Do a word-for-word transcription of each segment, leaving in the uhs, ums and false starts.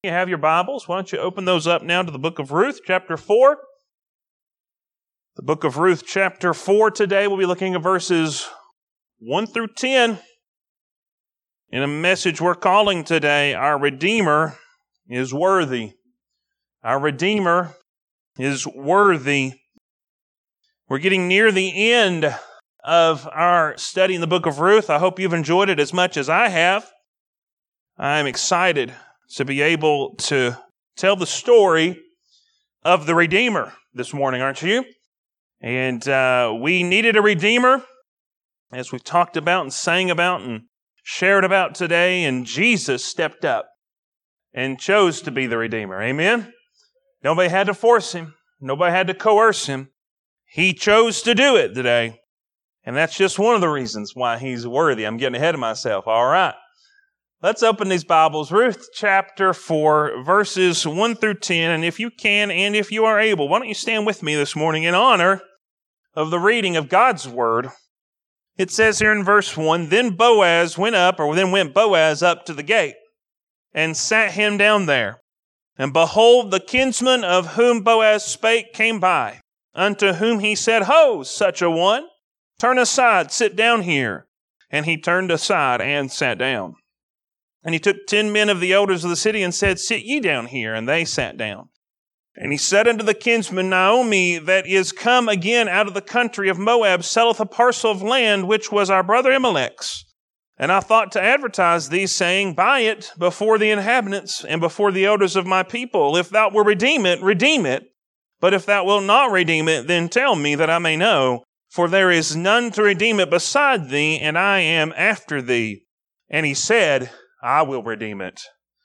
You have your Bibles. Why don't you open those up now to the book of Ruth, chapter four. The book of Ruth, chapter four. Today we'll be looking at verses one through ten. In a message we're calling today, Our Redeemer is Worthy. Our Redeemer is worthy. We're getting near the end of our study in the book of Ruth. I hope you've enjoyed it as much as I have. I'm excited to be able to tell the story of the Redeemer this morning, aren't you? And uh, we needed a Redeemer, as we've talked about and sang about and shared about today, and Jesus stepped up and chose to be the Redeemer. Amen? Nobody had to force him. Nobody had to coerce him. He chose to do it today. And that's just one of the reasons why he's worthy. I'm getting ahead of myself. All right. Let's open these Bibles. Ruth chapter four, verses one through ten. And if you can and if you are able, why don't you stand with me this morning in honor of the reading of God's Word. It says here in verse one, Then Boaz went up, or then went Boaz up to the gate, and sat him down there. And behold, the kinsman of whom Boaz spake came by, unto whom he said, Ho, such a one, turn aside, sit down here. And he turned aside and sat down. And he took ten men of the elders of the city and said, Sit ye down here. And they sat down. And he said unto the kinsman, Naomi, that is come again out of the country of Moab, selleth a parcel of land which was our brother Elimelech's. And I thought to advertise thee, saying, Buy it before the inhabitants and before the elders of my people. If thou wilt redeem it, redeem it. But if thou wilt not redeem it, then tell me that I may know. For there is none to redeem it beside thee, and I am after thee. And he said, I will redeem it.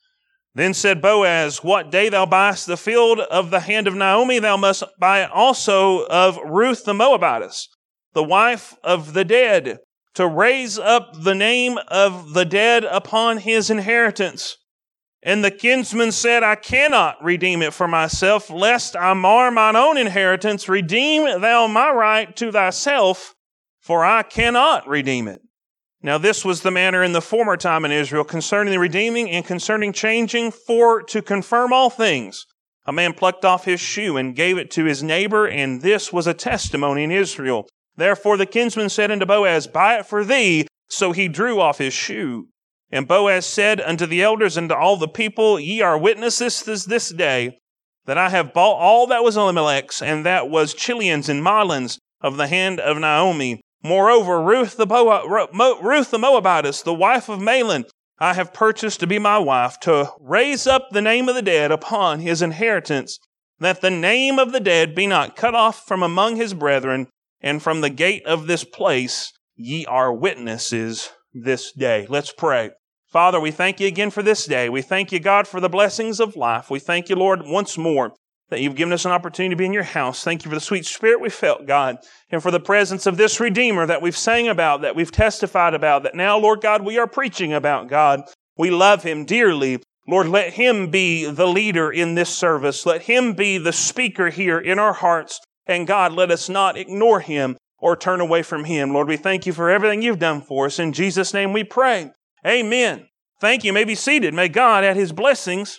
Then said Boaz, What day thou buyest the field of the hand of Naomi, thou must buy it also of Ruth the Moabitess, the wife of the dead, to raise up the name of the dead upon his inheritance. And the kinsman said, I cannot redeem it for myself, lest I mar mine own inheritance. Redeem thou my right to thyself, for I cannot redeem it. Now this was the manner in the former time in Israel concerning the redeeming and concerning changing, for to confirm all things. A man plucked off his shoe and gave it to his neighbor, and this was a testimony in Israel. Therefore the kinsman said unto Boaz, Buy it for thee. So he drew off his shoe. And Boaz said unto the elders and to all the people, Ye are witnesses this day that I have bought all that was Elimelech's, and that was Chilion's and Mahlon's of the hand of Naomi. Moreover, Ruth the, Bo- Ruth the Moabitess, the wife of Mahlon, I have purchased to be my wife, to raise up the name of the dead upon his inheritance, that the name of the dead be not cut off from among his brethren, and from the gate of this place ye are witnesses this day. Let's pray. Father, we thank you again for this day. We thank you, God, for the blessings of life. We thank you, Lord, once more that you've given us an opportunity to be in your house. Thank you for the sweet spirit we felt, God, and for the presence of this Redeemer that we've sang about, that we've testified about, that now, Lord God, we are preaching about, God. We love him dearly. Lord, let him be the leader in this service. Let him be the speaker here in our hearts. And God, let us not ignore him or turn away from him. Lord, we thank you for everything you've done for us. In Jesus' name we pray. Amen. Thank you. You may be seated. May God add his blessings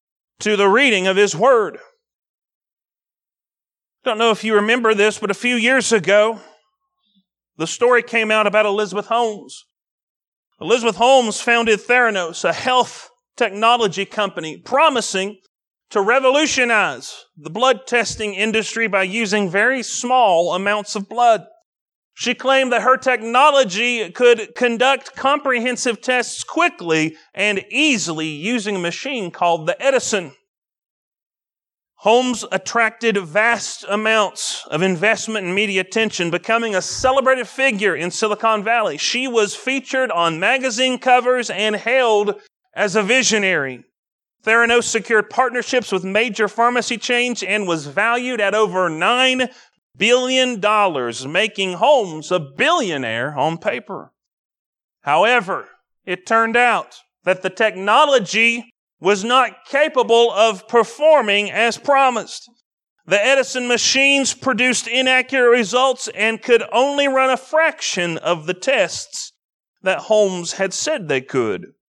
to the reading of his word. Don't know if you remember this, but a few years ago, the story came out about Elizabeth Holmes. Elizabeth Holmes founded Theranos, a health technology company, promising to revolutionize the blood testing industry by using very small amounts of blood. She claimed that her technology could conduct comprehensive tests quickly and easily using a machine called the Edison. Holmes attracted vast amounts of investment and media attention, becoming a celebrated figure in Silicon Valley. She was featured on magazine covers and hailed as a visionary. Theranos secured partnerships with major pharmacy chains and was valued at over nine billion dollars, making Holmes a billionaire on paper. However, it turned out that the technology was not capable of performing as promised. The Edison machines produced inaccurate results and could only run a fraction of the tests that Holmes had said they could.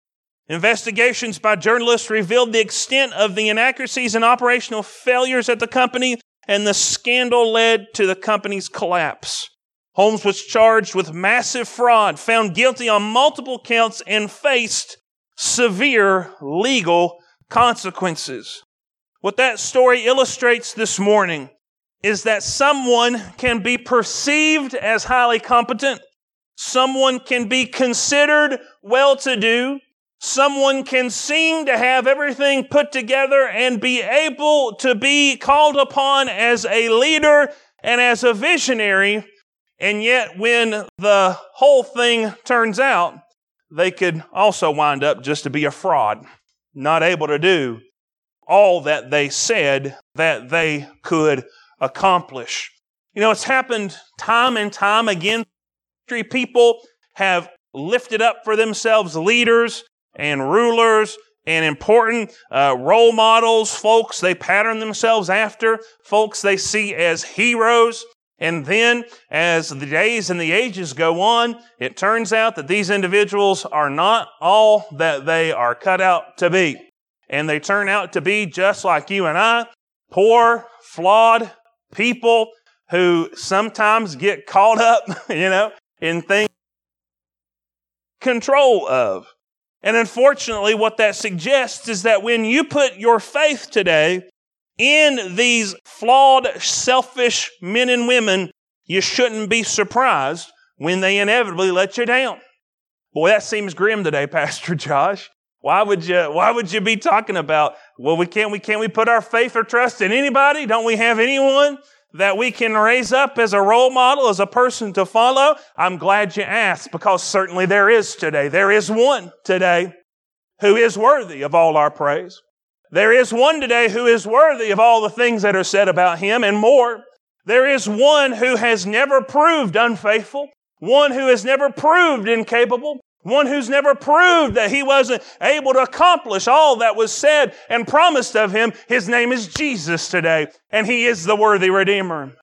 Investigations by journalists revealed the extent of the inaccuracies and operational failures at the company, and the scandal led to the company's collapse. Holmes was charged with massive fraud, found guilty on multiple counts, and faced severe legal consequences. What that story illustrates this morning is that someone can be perceived as highly competent, someone can be considered well-to-do, someone can seem to have everything put together and be able to be called upon as a leader and as a visionary, and yet when the whole thing turns out, they could also wind up just to be a fraud, not able to do all that they said that they could accomplish. You know, it's happened time and time again. People have lifted up for themselves leaders and rulers and important uh, role models, folks they pattern themselves after, folks they see as heroes. And then, as the days and the ages go on, it turns out that these individuals are not all that they are cut out to be. And they turn out to be just like you and I, poor, flawed people who sometimes get caught up, you know, in things control of. And unfortunately, what that suggests is that when you put your faith today in these flawed, selfish men and women, you shouldn't be surprised when they inevitably let you down. Boy, that seems grim today, Pastor Josh. Why would you, why would you be talking about, well, we can't, we can't we put our faith or trust in anybody? Don't we have anyone that we can raise up as a role model, as a person to follow? I'm glad you asked, because certainly there is today. There is one today who is worthy of all our praise. There is one today who is worthy of all the things that are said about him and more. There is one who has never proved unfaithful, one who has never proved incapable, one who's never proved that he wasn't able to accomplish all that was said and promised of him. His name is Jesus today, and he is the worthy Redeemer.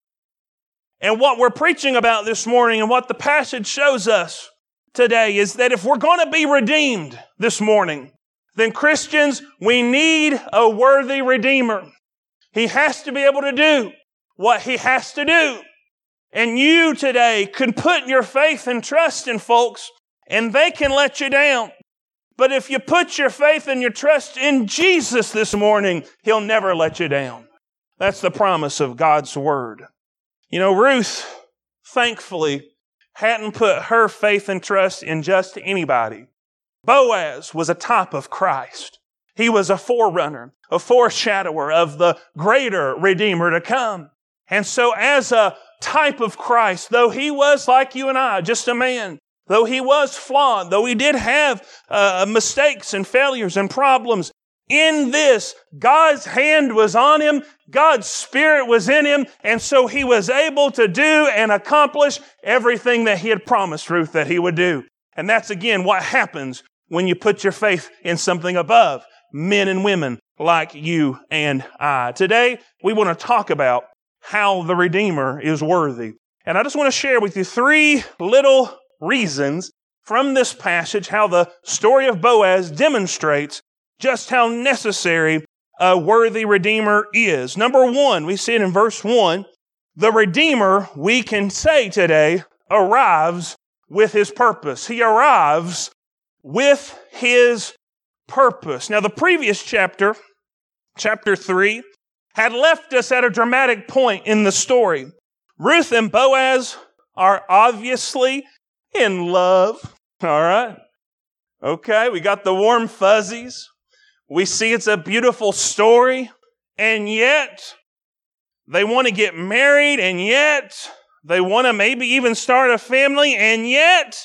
And what we're preaching about this morning and what the passage shows us today is that if we're going to be redeemed this morning, then Christians, we need a worthy Redeemer. He has to be able to do what he has to do. And you today can put your faith and trust in folks, and they can let you down. But if you put your faith and your trust in Jesus this morning, he'll never let you down. That's the promise of God's Word. You know, Ruth, thankfully, hadn't put her faith and trust in just anybody. Boaz was a type of Christ. He was a forerunner, a foreshadower of the greater Redeemer to come. And so as a type of Christ, though he was like you and I, just a man, though he was flawed, though he did have uh, mistakes and failures and problems, in this, God's hand was on him, God's Spirit was in him, and so he was able to do and accomplish everything that he had promised Ruth that he would do. And that's again what happens when you put your faith in something above men and women like you and I. Today, we want to talk about how the Redeemer is worthy. And I just want to share with you three little reasons from this passage how the story of Boaz demonstrates just how necessary a worthy Redeemer is. Number one, we see it in verse one. The Redeemer, we can say today, arrives with his purpose. He arrives with his purpose. Now, the previous chapter, chapter three, had left us at a dramatic point in the story. Ruth and Boaz are obviously in love. All right. Okay, we got the warm fuzzies. We see it's a beautiful story. And yet, they want to get married, and yet they want to maybe even start a family, and yet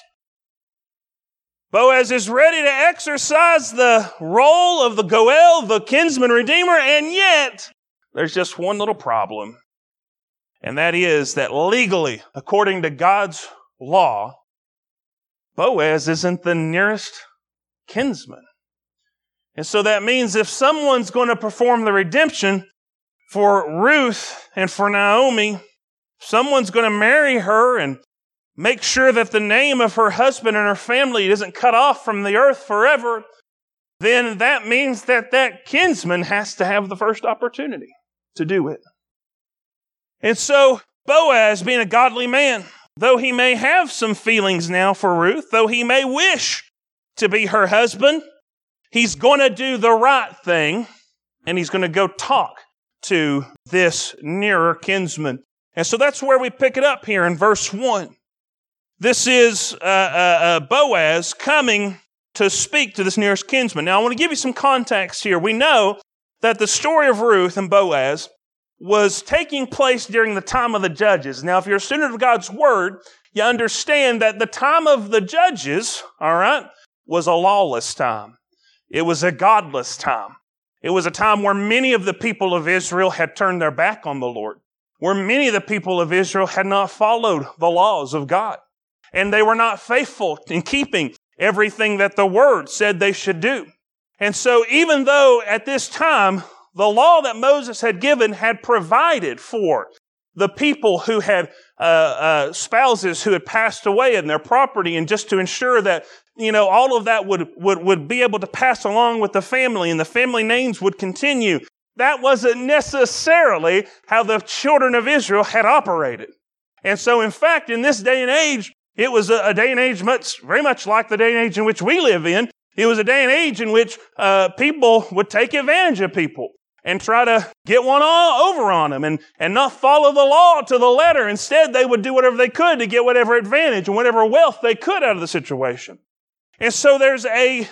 Boaz is ready to exercise the role of the Goel, the kinsman redeemer, and yet there's just one little problem. And that is that legally, according to God's law, Boaz isn't the nearest kinsman. And so that means if someone's going to perform the redemption for Ruth and for Naomi, someone's going to marry her and make sure that the name of her husband and her family isn't cut off from the earth forever, then that means that that kinsman has to have the first opportunity to do it. And so Boaz, being a godly man, though he may have some feelings now for Ruth, though he may wish to be her husband, he's going to do the right thing, and he's going to go talk to this nearer kinsman. And so that's where we pick it up here in verse one. This is uh, uh, uh, Boaz coming to speak to this nearest kinsman. Now, I want to give you some context here. We know that the story of Ruth and Boaz was taking place during the time of the judges. Now, if you're a student of God's Word, you understand that the time of the judges, all right, was a lawless time. It was a godless time. It was a time where many of the people of Israel had turned their back on the Lord, where many of the people of Israel had not followed the laws of God, and they were not faithful in keeping everything that the Word said they should do. And so even though at this time, the law that Moses had given had provided for the people who had uh, uh, spouses who had passed away in their property, and just to ensure that, you know, all of that would, would, would be able to pass along with the family and the family names would continue. That wasn't necessarily how the children of Israel had operated. And so, in fact, in this day and age, it was a, a day and age much, very much like the day and age in which we live in. It was a day and age in which uh, people would take advantage of people and try to get one all over on them and, and not follow the law to the letter. Instead, they would do whatever they could to get whatever advantage and whatever wealth they could out of the situation. And so there's a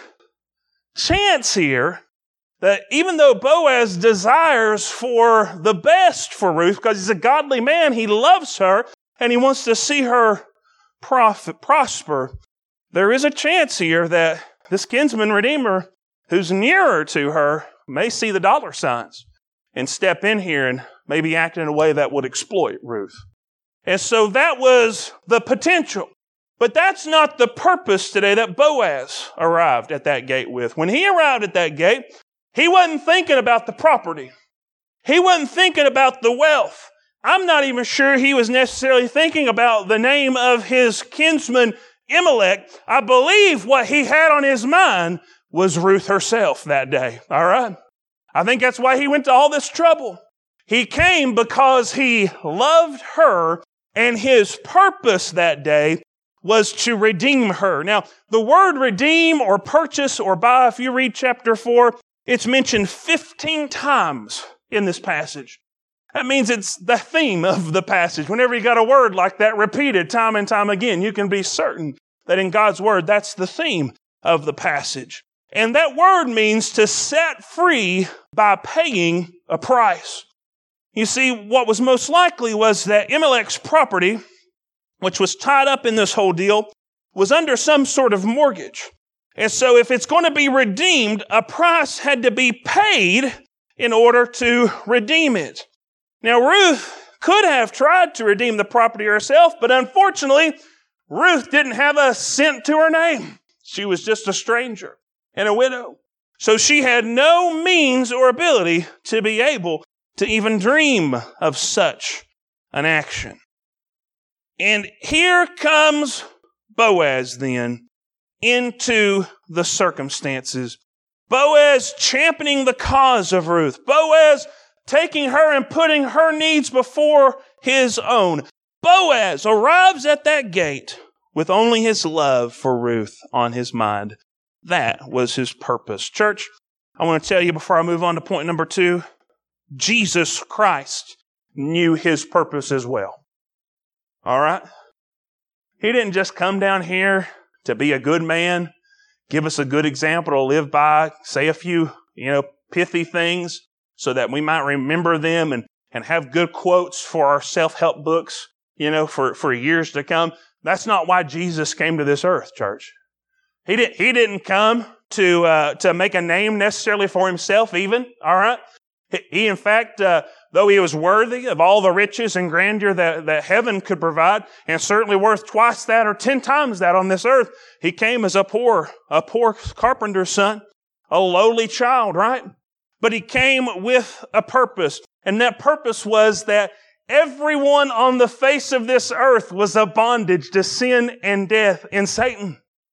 chance here that even though Boaz desires for the best for Ruth, because he's a godly man, he loves her, and he wants to see her profit, prosper, there is a chance here that this kinsman redeemer who's nearer to her may see the dollar signs and step in here and maybe act in a way that would exploit Ruth. And so that was the potential. But that's not the purpose today that Boaz arrived at that gate with. When he arrived at that gate, he wasn't thinking about the property. He wasn't thinking about the wealth. I'm not even sure he was necessarily thinking about the name of his kinsman, Elimelech. I believe what he had on his mind was Ruth herself that day, all right? I think that's why he went to all this trouble. He came because he loved her, and his purpose that day was to redeem her. Now, the word redeem or purchase or buy, if you read chapter four, it's mentioned fifteen times in this passage. That means it's the theme of the passage. Whenever you got a word like that repeated time and time again, you can be certain that in God's Word, that's the theme of the passage. And that word means to set free by paying a price. You see, what was most likely was that Elimelech's property, which was tied up in this whole deal, was under some sort of mortgage. And so if it's going to be redeemed, a price had to be paid in order to redeem it. Now, Ruth could have tried to redeem the property herself, but unfortunately, Ruth didn't have a cent to her name. She was just a stranger and a widow. So she had no means or ability to be able to even dream of such an action. And here comes Boaz then into the circumstances. Boaz championing the cause of Ruth. Boaz taking her and putting her needs before his own. Boaz arrives at that gate with only his love for Ruth on his mind. That was his purpose. Church, I want to tell you before I move on to point number two, Jesus Christ knew his purpose as well. All right? He didn't just come down here to be a good man, give us a good example to live by, say a few, you know, pithy things so that we might remember them and, and have good quotes for our self-help books, you know, for, for years to come. That's not why Jesus came to this earth, church. He didn't, he didn't come to, uh, to make a name necessarily for himself even, all right? He, he in fact, uh, though he was worthy of all the riches and grandeur that, that heaven could provide, and certainly worth twice that or ten times that on this earth, he came as a poor, a poor carpenter's son, a lowly child, right? But he came with a purpose, and that purpose was that everyone on the face of this earth was a bondage to sin and death and Satan.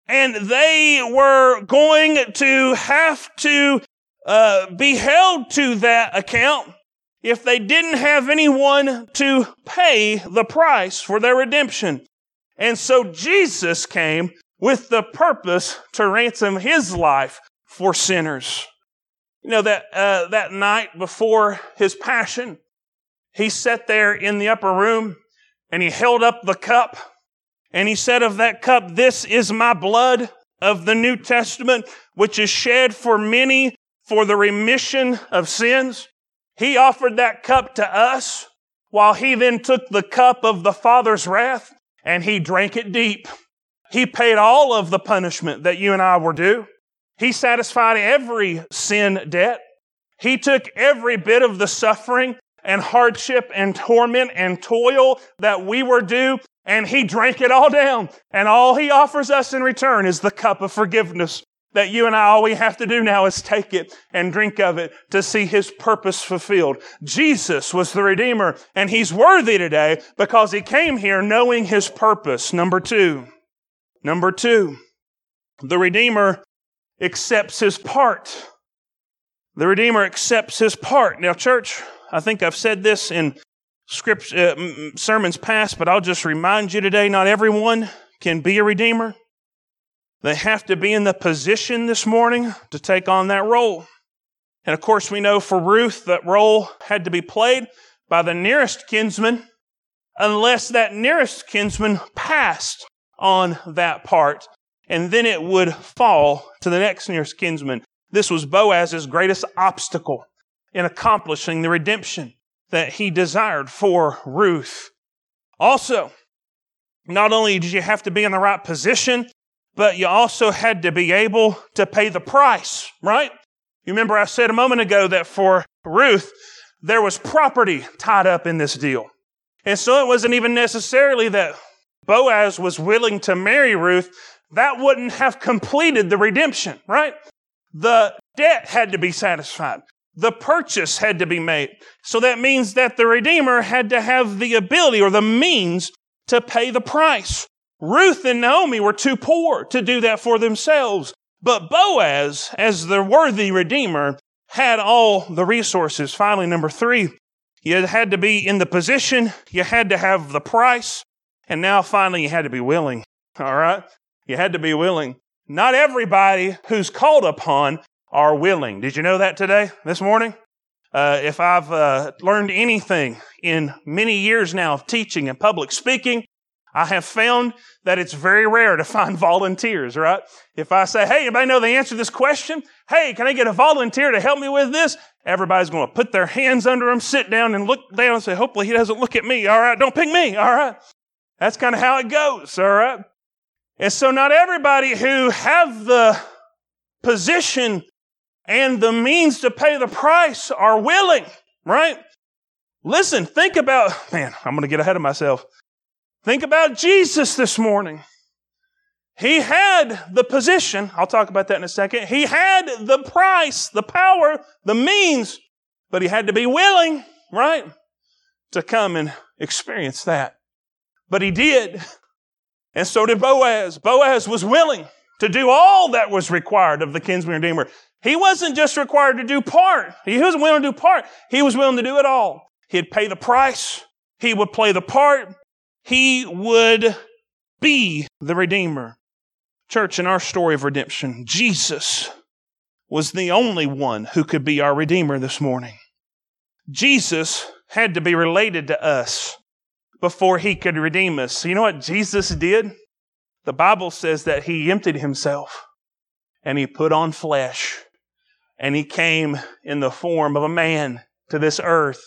And they were going to have to uh, be held to that account if they didn't have anyone to pay the price for their redemption. And so Jesus came with the purpose to ransom his life for sinners. You know, that uh, that night before his passion, he sat there in the upper room and he held up the cup and he said of that cup, "This is my blood of the New Testament, which is shed for many for the remission of sins." He offered that cup to us while he then took the cup of the Father's wrath and he drank it deep. He paid all of the punishment that you and I were due. He satisfied every sin debt. He took every bit of the suffering and hardship and torment and toil that we were due, and he drank it all down. And all he offers us in return is the cup of forgiveness that you and I, all we have to do now is take it and drink of it to see his purpose fulfilled. Jesus was the Redeemer, and he's worthy today because he came here knowing his purpose. Number two, number two, the Redeemer accepts his part. The Redeemer accepts his part. Now, church, I think I've said this in script, uh, sermons past, but I'll just remind you today, not everyone can be a Redeemer. They have to be in the position this morning to take on that role. And of course, we know for Ruth, that role had to be played by the nearest kinsman, unless that nearest kinsman passed on that part. And then it would fall to the next nearest kinsman. This was Boaz's greatest obstacle in accomplishing the redemption that he desired for Ruth. Also, not only did you have to be in the right position, but you also had to be able to pay the price, right? You remember I said a moment ago that for Ruth, there was property tied up in this deal. And so it wasn't even necessarily that Boaz was willing to marry Ruth. That wouldn't have completed the redemption, right? The debt had to be satisfied. The purchase had to be made. So that means that the Redeemer had to have the ability or the means to pay the price. Ruth and Naomi were too poor to do that for themselves. But Boaz, as the worthy Redeemer, had all the resources. Finally, number three, you had to be in the position, you had to have the price, and now finally you had to be willing. All right? You had to be willing. Not everybody who's called upon are willing. Did you know that today, this morning? Uh, if I've uh, learned anything in many years now of teaching and public speaking, I have found that it's very rare to find volunteers, right? If I say, "Hey, anybody know the answer to this question? Hey, can I get a volunteer to help me with this?" Everybody's going to put their hands under them, sit down and look down and say, "Hopefully he doesn't look at me. All right, don't pick me. All right." That's kind of how it goes, all right? And so not everybody who have the position and the means to pay the price are willing, right? Listen, think about, man, I'm going to get ahead of myself. Think about Jesus this morning. He had the position. I'll talk about that in a second. He had the price, the power, the means, but he had to be willing, right, to come and experience that. But he did. And so did Boaz. Boaz was willing to do all that was required of the kinsman redeemer. He wasn't just required to do part. He wasn't willing to do part. He was willing to do it all. He'd pay the price. He would play the part. He would be the Redeemer. Church, in our story of redemption, Jesus was the only one who could be our Redeemer this morning. Jesus had to be related to us before he could redeem us. So you know what Jesus did? The Bible says that he emptied himself and he put on flesh and he came in the form of a man to this earth.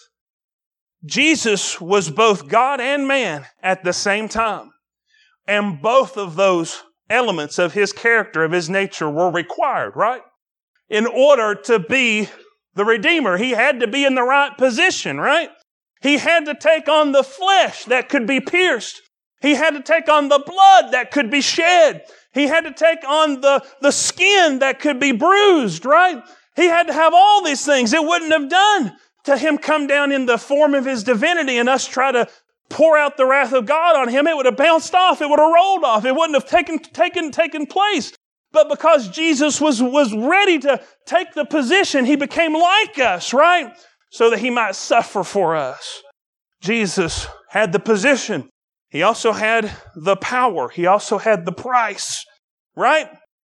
Jesus was both God and man at the same time. And both of those elements of his character, of his nature, were required, right? In order to be the Redeemer, he had to be in the right position, right? He had to take on the flesh that could be pierced. He had to take on the blood that could be shed. He had to take on the, the skin that could be bruised, right? He had to have all these things. It wouldn't have done to him come down in the form of his divinity and us try to pour out the wrath of God on him, it would have bounced off. It would have rolled off. It wouldn't have taken, taken, taken place. But because Jesus was, was ready to take the position, he became like us, right? So that he might suffer for us. Jesus had the position. He also had the power. He also had the price, right?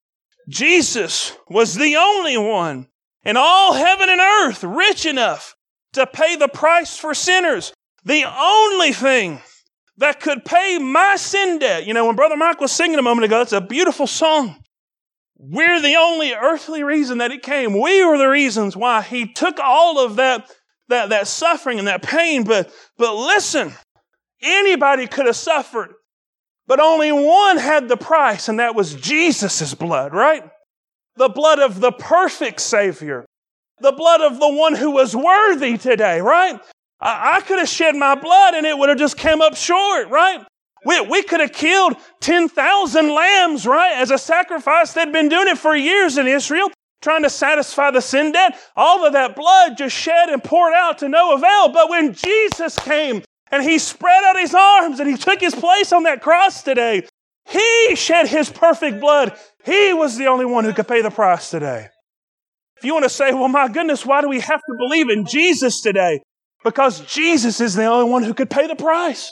Jesus was the only one in all heaven and earth rich enough to pay the price for sinners. The only thing that could pay my sin debt. You know, when Brother Mike was singing a moment ago, it's a beautiful song. We're the only earthly reason that it came. We were the reasons why he took all of that, that, that suffering and that pain. But, but listen, anybody could have suffered, but only one had the price, and that was Jesus' blood, right? The blood of the perfect Savior. The blood of the one who was worthy today, right? I, I could have shed my blood and it would have just come up short, right? We, we could have killed ten thousand lambs, right, as a sacrifice. They'd been doing it for years in Israel, trying to satisfy the sin debt. All of that blood just shed and poured out to no avail. But when Jesus came and he spread out his arms and he took his place on that cross today, he shed his perfect blood. He was the only one who could pay the price today. If you want to say, well, my goodness, why do we have to believe in Jesus today? Because Jesus is the only one who could pay the price.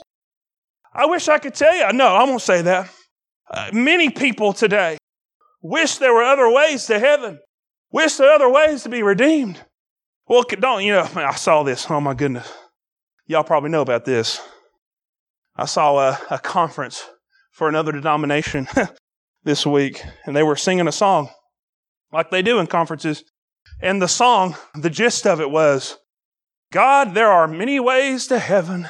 I wish I could tell you. No, I won't say that. Uh, many people today wish there were other ways to heaven. Wish there were other ways to be redeemed. Well, don't, you know, I saw this. Oh, my goodness. Y'all probably know about this. I saw a, a conference for another denomination this week, and they were singing a song like they do in conferences. And the song, the gist of it was, God, there are many ways to heaven.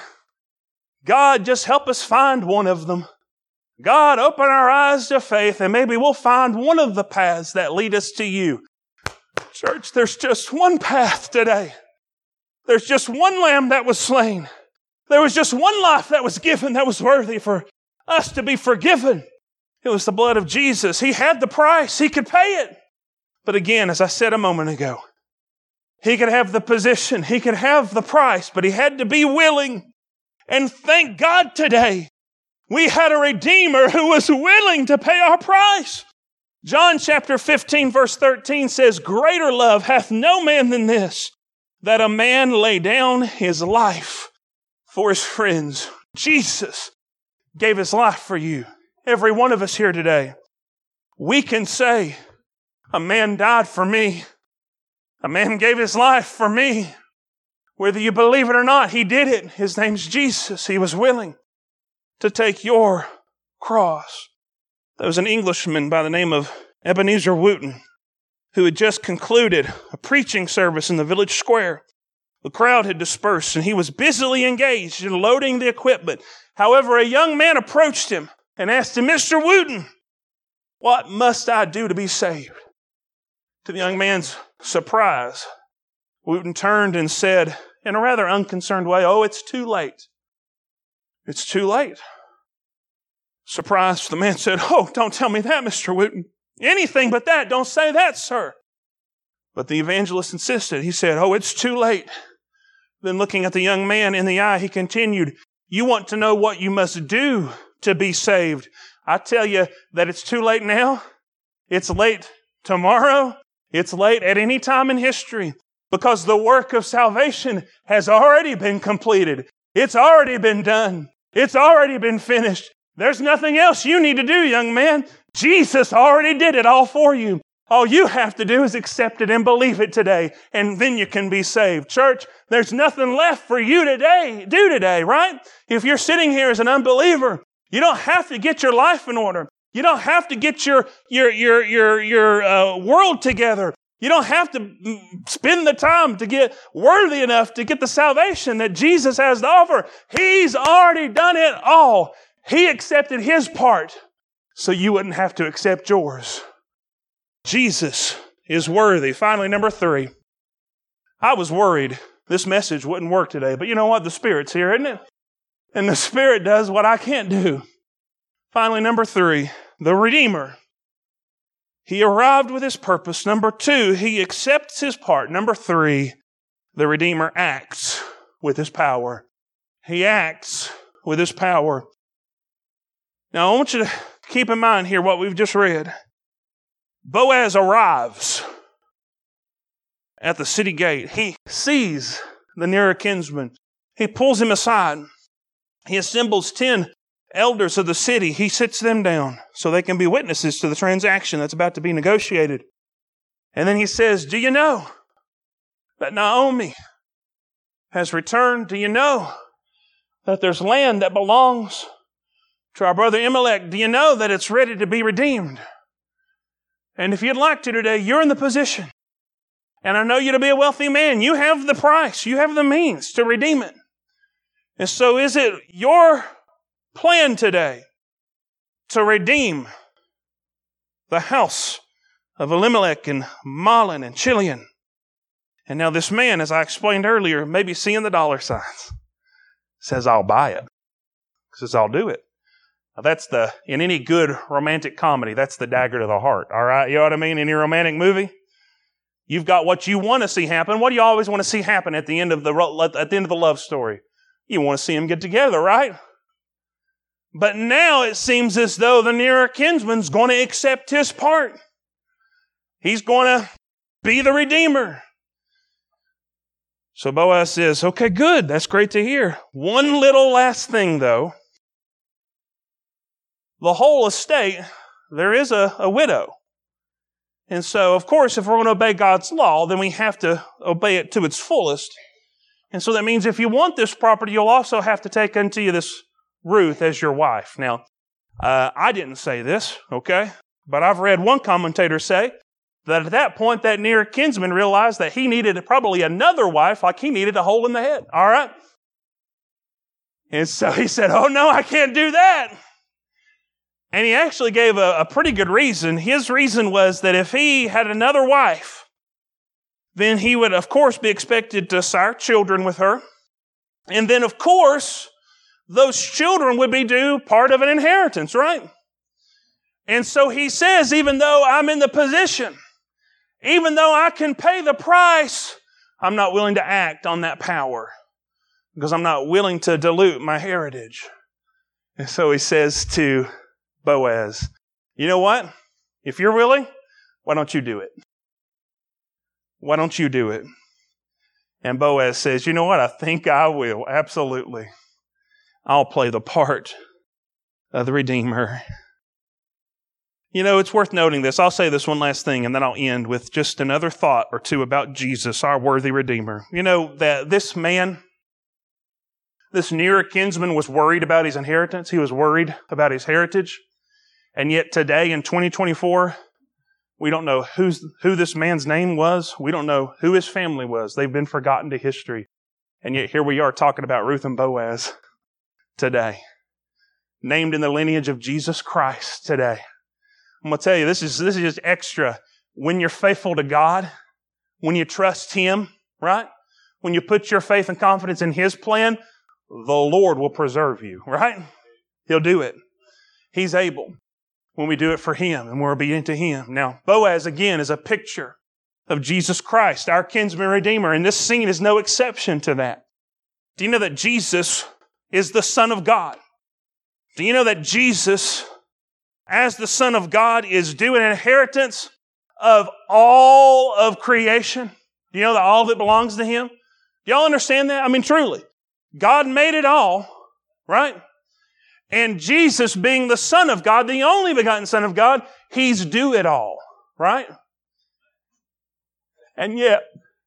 God, just help us find one of them. God, open our eyes to faith, and maybe we'll find one of the paths that lead us to you. Church, there's just one path today. There's just one lamb that was slain. There was just one life that was given that was worthy for us to be forgiven. It was the blood of Jesus. He had the price. He could pay it. But again, as I said a moment ago, he could have the position. He could have the price, but he had to be willing. And thank God today, we had a Redeemer who was willing to pay our price. John chapter fifteen verse thirteen says, greater love hath no man than this, that a man lay down his life for his friends. Jesus gave his life for you. Every one of us here today, we can say, a man died for me. A man gave his life for me. Whether you believe it or not, he did it. His name's Jesus. He was willing to take your cross. There was an Englishman by the name of Ebenezer Wooten who had just concluded a preaching service in the village square. The crowd had dispersed and he was busily engaged in loading the equipment. However, a young man approached him and asked him, Mister Wooten, what must I do to be saved? To the young man's surprise, Wooten turned and said in a rather unconcerned way, oh, it's too late. It's too late. Surprised, the man said, oh, don't tell me that, Mister Wooten. Anything but that. Don't say that, sir. But the evangelist insisted. He said, oh, it's too late. Then looking at the young man in the eye, he continued, you want to know what you must do to be saved? I tell you that it's too late now. It's late tomorrow. It's late at any time in history because the work of salvation has already been completed. It's already been done. It's already been finished. There's nothing else you need to do, young man. Jesus already did it all for you. All you have to do is accept it and believe it today, and then you can be saved. Church, there's nothing left for you today, do today, right? If you're sitting here as an unbeliever, you don't have to get your life in order. You don't have to get your your your your your uh, world together. You don't have to spend the time to get worthy enough to get the salvation that Jesus has to offer. He's already done it all. He accepted his part so you wouldn't have to accept yours. Jesus is worthy. Finally, number three. I was worried this message wouldn't work today, but you know what? The Spirit's here, isn't it? And the Spirit does what I can't do. Finally, number three, the Redeemer. He arrived with his purpose. Number two, he accepts his part. Number three, the Redeemer acts with his power. He acts with His power. Now, I want you to keep in mind here what we've just read. Boaz arrives at the city gate. He sees the nearer kinsman. He pulls him aside. He assembles ten elders of the city. He sits them down so they can be witnesses to the transaction that's about to be negotiated. And then he says, do you know that Naomi has returned? Do you know that there's land that belongs to our brother Elimelech? Do you know that it's ready to be redeemed? And if you'd like to today, you're in the position. And I know you to be a wealthy man. You have the price. You have the means to redeem it. And so is it your plan today to redeem the house of Elimelech and Mahlon and Chilion? And now this man, as I explained earlier, maybe seeing the dollar signs, says, I'll buy it. Says, I'll do it. Now that's the, in any good romantic comedy, that's the dagger to the heart. All right? You know what I mean? Any romantic movie? You've got what you want to see happen. What do you always want to see happen at the end of the, at the end of the love story? You want to see them get together, right? But now it seems as though the nearer kinsman's going to accept his part. He's going to be the redeemer. So Boaz says, okay, good. That's great to hear. One little last thing, though. The whole estate, there is a, a widow. And so, of course, if we're going to obey God's law, then we have to obey it to its fullest. And so that means if you want this property, you'll also have to take unto you this Ruth as your wife. Now, uh, I didn't say this, okay? But I've read one commentator say that at that point, that near kinsman realized that he needed probably another wife like he needed a hole in the head, all right? And so he said, oh no, I can't do that. And he actually gave a, a pretty good reason. His reason was that if he had another wife, then he would, of course, be expected to sire children with her. And then, of course, those children would be due part of an inheritance, right? And so he says, even though I'm in the position, even though I can pay the price, I'm not willing to act on that power because I'm not willing to dilute my heritage. And so he says to Boaz, you know what? If you're willing, why don't you do it? Why don't you do it? And Boaz says, you know what? I think I will. Absolutely. I'll play the part of the Redeemer. You know, it's worth noting this. I'll say this one last thing, and then I'll end with just another thought or two about Jesus, our worthy Redeemer. You know, that this man, this nearer kinsman was worried about his inheritance. He was worried about his heritage. And yet today in twenty twenty-four, we don't know who's, who this man's name was. We don't know who his family was. They've been forgotten to history. And yet here we are talking about Ruth and Boaz today. Named in the lineage of Jesus Christ today. I'm going to tell you, this is, this is just extra. When you're faithful to God, when you trust Him, right? When you put your faith and confidence in His plan, the Lord will preserve you, right? He'll do it. He's able when we do it for Him and we're obedient to Him. Now, Boaz, again, is a picture of Jesus Christ, our kinsman redeemer, and this scene is no exception to that. Do you know that Jesus is the Son of God? Do you know that Jesus, as the Son of God, is due an inheritance of all of creation? Do you know that all of it belongs to Him? Do y'all understand that? I mean, truly. God made it all, right? And Jesus, being the Son of God, the only begotten Son of God, He's due it all, right? And yet,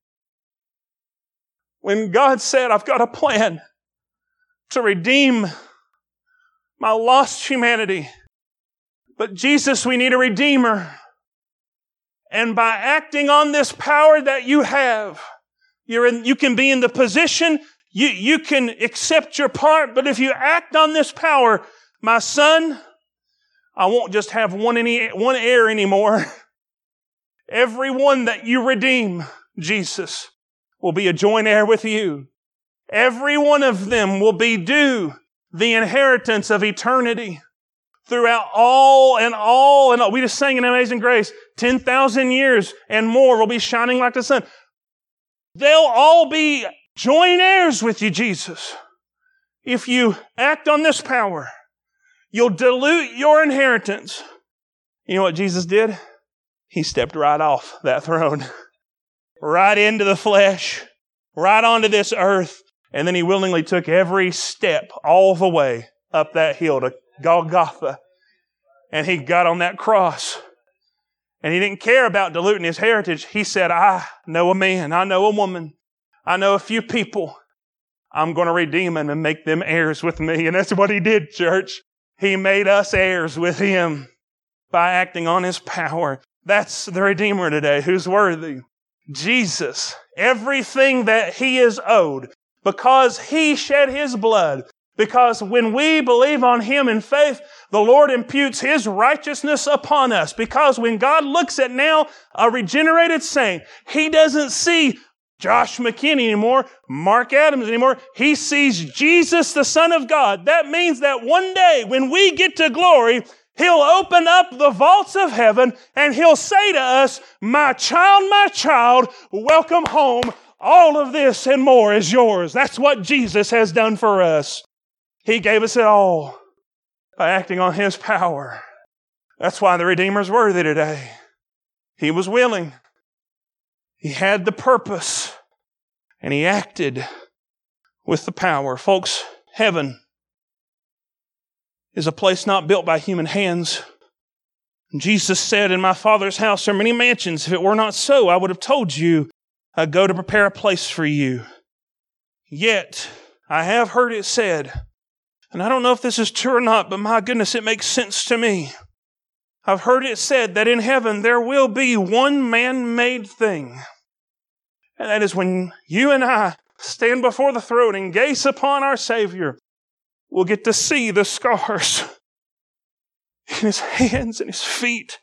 when God said, I've got a plan to redeem my lost humanity, but Jesus, we need a Redeemer. And by acting on this power that you have, you're in, you can be in the position, you, you can accept your part, but if you act on this power, my son, I won't just have one, any, one heir anymore. Everyone that you redeem, Jesus, will be a joint heir with you. Every one of them will be due the inheritance of eternity. Throughout all and all and all. We just sang in Amazing Grace, ten thousand years and more will be shining like the sun. They'll all be joint heirs with you, Jesus. if you act on this power, you'll dilute your inheritance. You know what Jesus did? He stepped right off that throne, right into the flesh, right onto this earth, and then he willingly took every step all the way up that hill to Golgotha, and he got on that cross. And he didn't care about diluting his heritage. He said, I know a man, I know a woman, I know a few people. I'm going to redeem them and make them heirs with me. And that's what he did, church. He made us heirs with him by acting on his power. That's the Redeemer today, who's worthy. Jesus, everything that he is owed, because he shed his blood, because when we believe on him in faith, the Lord imputes his righteousness upon us. Because when God looks at now a regenerated saint, he doesn't see Josh McKinney anymore, Mark Adams anymore. He sees Jesus, the Son of God. That means that one day when we get to glory, he'll open up the vaults of heaven and he'll say to us, my child, my child, welcome home. All of this and more is yours. That's what Jesus has done for us. He gave us it all by acting on his power. That's why the Redeemer's worthy today. He was willing. He had the purpose. And he acted with the power. Folks, heaven is a place not built by human hands. Jesus said, in my Father's house are many mansions. If it were not so, I would have told you, I go to prepare a place for you. Yet, I have heard it said, and I don't know if this is true or not, but my goodness, it makes sense to me. I've heard it said that in heaven there will be one man-made thing. And that is when you and I stand before the throne and gaze upon our Savior, we'll get to see the scars in his hands and his feet.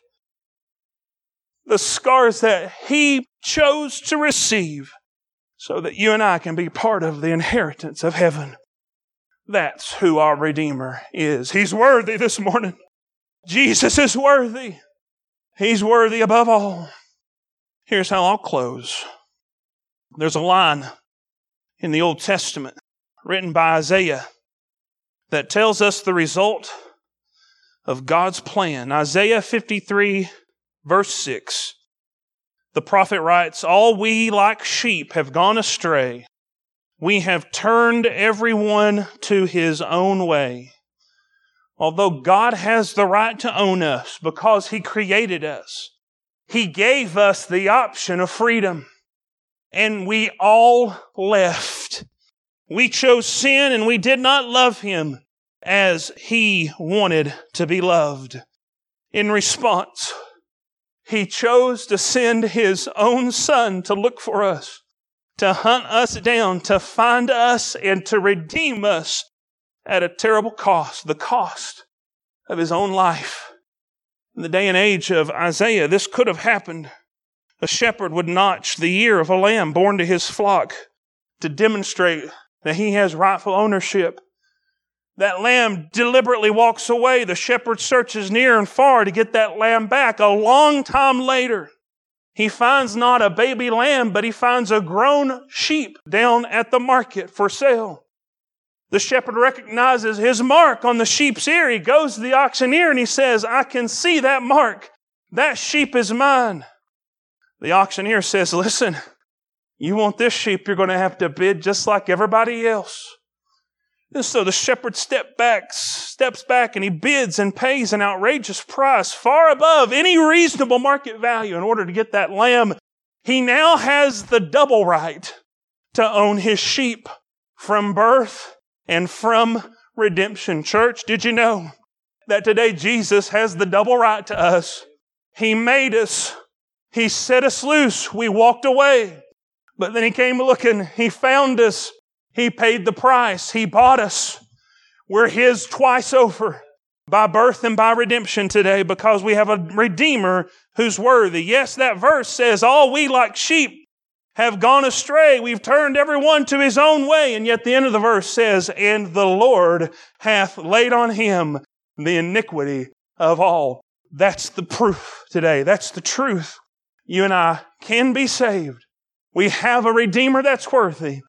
The scars that he chose to receive so that you and I can be part of the inheritance of heaven. That's who our Redeemer is. He's worthy this morning. Jesus is worthy. He's worthy above all. Here's how I'll close. There's a line in the Old Testament written by Isaiah that tells us the result of God's plan. Isaiah fifty-three, verse six. The prophet writes, all we like sheep have gone astray. We have turned everyone to his own way. Although God has the right to own us because he created us, he gave us the option of freedom. And we all left. We chose sin and we did not love him as he wanted to be loved. In response, he chose to send his own son to look for us, to hunt us down, to find us, and to redeem us at a terrible cost, the cost of his own life. In the day and age of Isaiah, this could have happened. A shepherd would notch the ear of a lamb born to his flock to demonstrate that he has rightful ownership. That lamb deliberately walks away. The shepherd searches near and far to get that lamb back. A long time later, he finds not a baby lamb, but he finds a grown sheep down at the market for sale. The shepherd recognizes his mark on the sheep's ear. He goes to the auctioneer and he says, I can see that mark. That sheep is mine. The auctioneer says, listen, you want this sheep, you're going to have to bid just like everybody else. And so the shepherd step back, steps back and he bids and pays an outrageous price far above any reasonable market value in order to get that lamb. He now has the double right to own his sheep from birth and from redemption. Church, did you know that today Jesus has the double right to us? He made us. He set us loose. We walked away. But then he came looking. He found us. He paid the price. He bought us. We're his twice over by birth and by redemption today because we have a Redeemer who's worthy. Yes, that verse says, all we like sheep have gone astray. We've turned everyone to his own way. And yet the end of the verse says, and the Lord hath laid on him the iniquity of all. That's the proof today. That's the truth. You and I can be saved. We have a Redeemer that's worthy.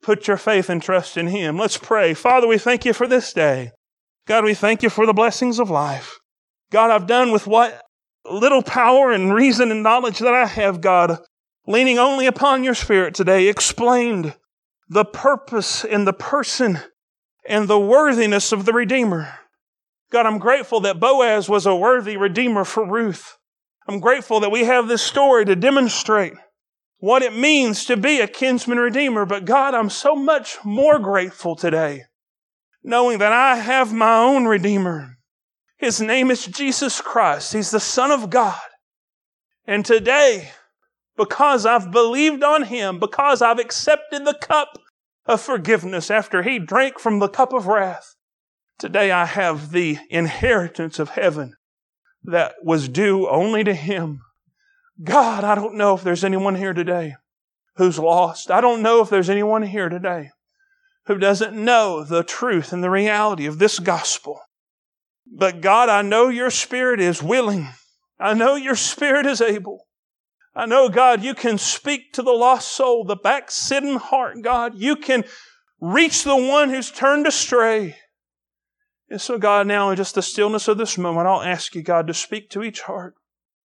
put your faith and trust in Him. Let's pray. Father, we thank You for this day. God, we thank You for the blessings of life. God, I've done with what little power and reason and knowledge that I have, God, leaning only upon Your Spirit today, explained the purpose and the person and the worthiness of the Redeemer. God, I'm grateful that Boaz was a worthy Redeemer for Ruth. I'm grateful that we have this story to demonstrate what it means to be a kinsman redeemer. But God, I'm so much more grateful today, knowing that I have my own Redeemer. His name is Jesus Christ. He's the Son of God. And today, because I've believed on Him, because I've accepted the cup of forgiveness after He drank from the cup of wrath, today I have the inheritance of heaven that was due only to Him. God, I don't know if there's anyone here today who's lost. I don't know if there's anyone here today who doesn't know the truth and the reality of this gospel. But God, I know Your Spirit is willing. I know Your Spirit is able. I know, God, You can speak to the lost soul, the backslidden heart, God. You can reach the one who's turned astray. And so, God, now in just the stillness of this moment, I'll ask You, God, to speak to each heart.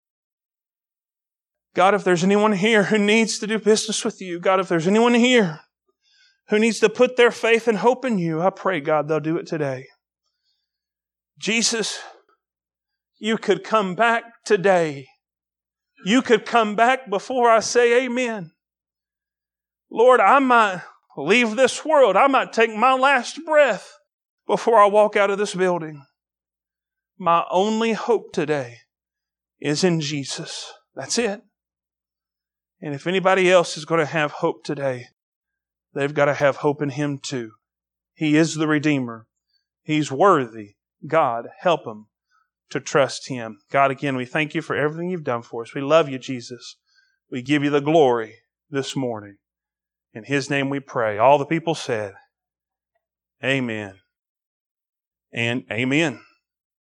God, if there's anyone here who needs to do business with You, God, if there's anyone here who needs to put their faith and hope in You, I pray, God, they'll do it today. Jesus, You could come back today. You could come back before I say amen. Lord, I might leave this world. I might take my last breath before I walk out of this building. My only hope today is in Jesus. That's it. And if anybody else is going to have hope today, they've got to have hope in Him too. He is the Redeemer. He's worthy. God, help them to trust Him. God, again, we thank You for everything You've done for us. We love You, Jesus. We give You the glory this morning. In His name we pray. All the people said, amen and amen.